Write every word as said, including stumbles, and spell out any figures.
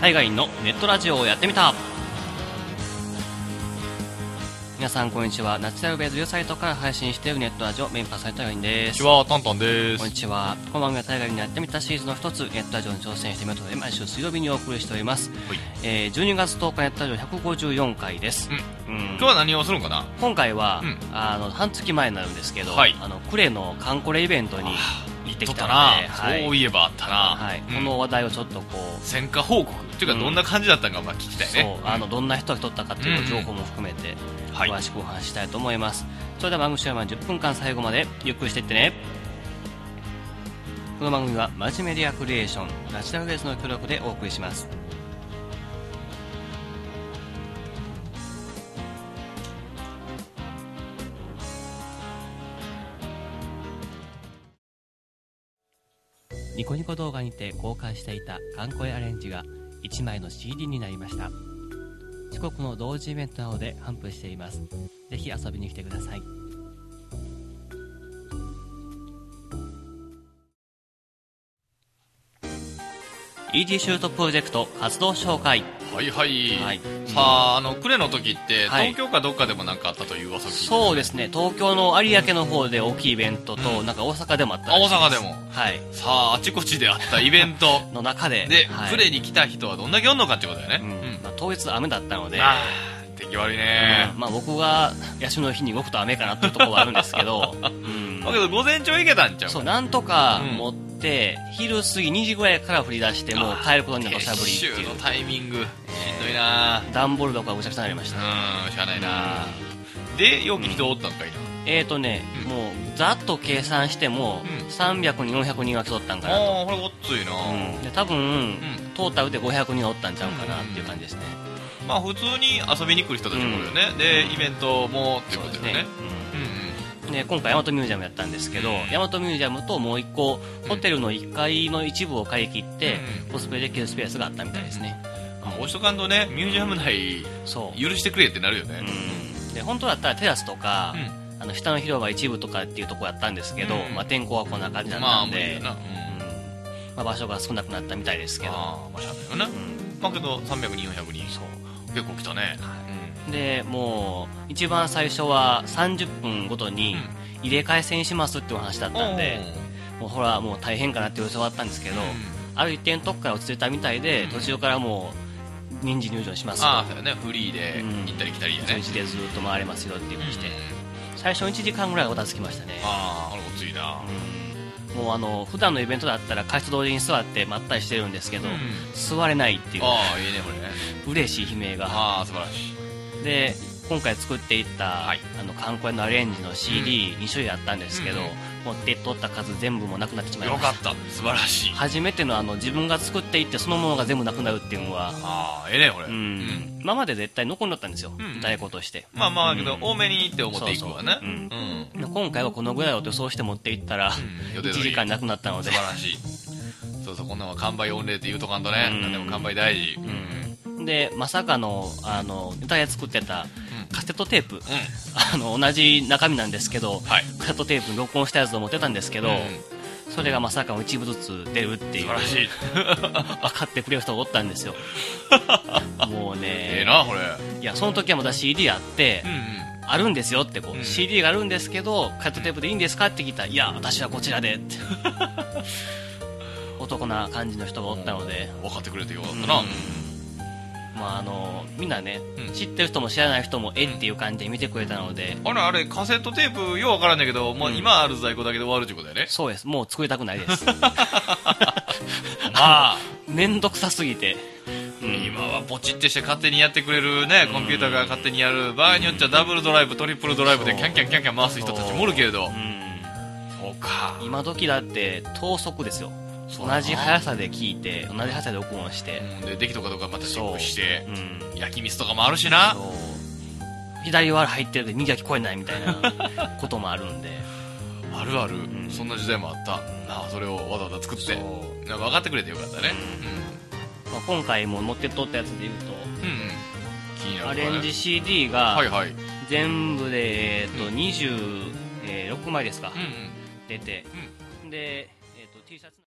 海外のネットラジオをやってみた。皆さんこんにちは。ナチュラルベースウェブサイトから配信しているネットラジオメインパーソナリティタイガリンです。 こんにちは、タンタンです。 こんにちは。この番組はタイガリンのやってみたシリーズの一つ、ネットラジオに挑戦してみようということで毎週水曜日にお送りしております。えー、じゅうにがつとおかネットラジオひゃくごじゅうよんかいです。 うん、うん、今日は何をするんかな。 今回は、うん、あの半月前になるんですけど、はい、あのクレのカンコレイベントに行ってきたので、 はい、そういえばあったな、 はい、うん、この話題をちょっとこう戦果報告っていうか、どんな感じだったのかまあ聞きたいね。 そう、あのどんな人が撮ったかっていう情報も含めて、うん、詳しくお話ししたいと思います。はい、それでは番組終了までじゅっぷんかん最後までゆっくりしていってね。この番組はマルチメディアクリエーションナチュラルベースの協力でお送りします。ニコニコ動画にて公開していたカンコレアレンジがいちまいの シーディー になりました。四国の同時イベントなどで頒布しています。ぜひ遊びに来てください。 イージー シュートプロジェクト活動紹介。 はいはい、はい、さあ、あのクレの時って東京かどっかでも何かあったという噂を聞いて、ね、 そうですね、東京の有明の方で大きいイベントと、うん、なんか大阪でもあったらしいです。 大阪でも、 はい、 さああちこちであったイベントの中でで、 はい、 クレに来た人はどんだけおんのかっていうことだよね。 うんうん、まあ、当日雨だったので、 あ天気悪いね、 うん、まあ、僕が休みの日に動くと雨かなっていうところはあるんですけど、うん、 だけど午前中行けたんちゃうか。 そう、なんとか持って、うん、昼過ぎにじぐらいから降り出してもう帰ることになる土砂降りっていう撤収のタイミングしんどいな。 段ボール箱がぐちゃぐちゃになりました。 うん、しゃあないな。で容器人おったんかいな。 えーとね、うん、もうざっと計算しても、うん、さんびゃくにんよんひゃくにんは来とったんかなと。 ああ、これごっついな、 うん、で多分、うん、トータルでごひゃくにんおったんちゃうかなっていう感じですね。 うん、まあ普通に遊びに来る人たちもいるよね、うん、でイベントもっていうことだよね。 で今回ヤマトミュージアムやったんですけど、ヤマトミュージアムともう一個ホテルのいっかいの一部を借り切ってコスプレできるスペースがあったみたいですね。 おしとかんとね、ミュージアム内許してくれってなるよね。 うん、で本当だったらテラスとか、うん、あの下の広場一部とかっていうところやったんですけど、うん、まあ、天候はこんな感じだったんで、まあ、うん、まあ、場所が少なくなったみたいですけど、 あ、まあ、しゃべるよね、うん、まあけどさんびゃくにんよんひゃくにん、そう結構来たね。はい、でもう一番最初はさんじゅっぷんごとに入れ替え制にしますってお話だったんで、もうほらもう大変かなって予想はあったんですけど、うん、ある一定のとこから落ち着いたみたいで、途中からもう臨時入場しますよ。 ああ、そうよね、フリーで行ったり来たりでね、 いちにちでずっと回れますよっていうふうにして、うん、最初のいちじかんぐらいおたつきましたね。 ああ、あれごついな。 うん、もうあの普段のイベントだったら開始と同時に座ってまったりしてるんですけど、うん、座れないっていう。 ああ、いいねこれね、 嬉しい悲鳴が。 ああ、素晴らしい。で今回作っていった、はい、あのカンコレのアレンジの シーディーに 種類あったんですけど、うん、持って取った数全部もなくなってしまいました。 よかった、素晴らしい。 初めてのあの自分が作っていってそのものが全部なくなるっていうのは、 ああ、ええねこれ、うん、うん、 今まで絶対残んだったんですよ、うん、在庫として。 まあまあけど、うん、多めにって思っていくわね。 今回はこのぐらいを予想して持っていったら、うん、いちじかんなくなったので、 素晴らしい。そうそう、こんなのは完売御礼って言うとかんとね、うん、でも完売大事、 うん、でまさかのあのネタで作ってたカセットテープ、うん、あの同じ中身なんですけど、はい、カセットテープに録音したやつを持ってたんですけど、うん、それがまさかの一部ずつ出るっていう、 素晴らしい分かってくれる人がおったんですよもうね、 ええなこれ。 いやその時はまだ シーディー あって、うんうん、あるんですよってこう、うん、シーディー があるんですけどカセットテープでいいんですかって聞いたら、いや私はこちらでって男な感じの人がおったので、 分かってくれてよかったな。うん、 まあ、あのみんなね、うん、知ってる人も知らない人もえっていう感じで見てくれたので、 うん、あれあれカセットテープようわからんだけど、もう今ある在庫だけで終わるってことだよね。 そうです、もう作りたくないですまあ面倒くさすぎて、 うん、今はポチってして勝手にやってくれるね、コンピューターが勝手にやる、場合によっちゃダブルドライブトリプルドライブでキャンキャンキャンキャン回す人たちもおるけれど、うん、そうか、 今時だって等速ですよ。同じ速さで聞いて同じ速さで録音して、 うん、でできたかどうかまたチェックして、うん、焼きミスとかもあるしな。 左は入ってるけど右は聞こえないみたいなこともあるんであるある、うん、そんな時代もあった、うん、あそれをわざわざ作ってなんか分かってくれてよかったね。 うん、まあ、今回も持ってとったやつでいうと、うんうん、 気になる、 アレンジ シーディー が全部で、えー、とにじゅうろくまいですか、うんうん、出て、うん、で、えー、と T シャツ